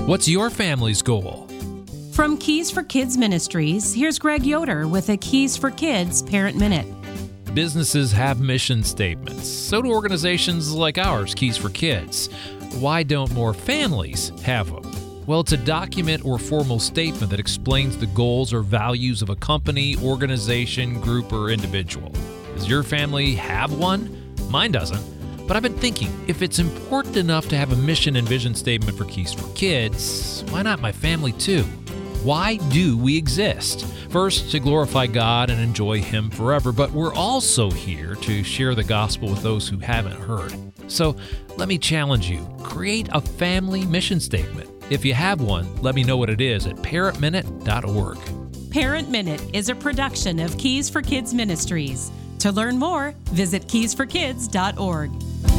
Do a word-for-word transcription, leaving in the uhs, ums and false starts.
What's your family's goal? From Keys for Kids Ministries, here's Greg Yoder with a Keys for Kids Parent Minute. Businesses have mission statements. So do organizations like ours, Keys for Kids. Why don't more families have them? Well, it's a document or formal statement that explains the goals or values of a company, organization, group, or individual. Does your family have one? Mine doesn't. But I've been thinking, if it's important enough to have a mission and vision statement for Keys for Kids, why not my family too? Why do we exist? First, to glorify God and enjoy Him forever, but we're also here to share the gospel with those who haven't heard. So let me challenge you, create a family mission statement. If you have one, let me know what it is at parent minute dot org. Parent Minute is a production of Keys for Kids Ministries. To learn more, visit keys for kids dot org.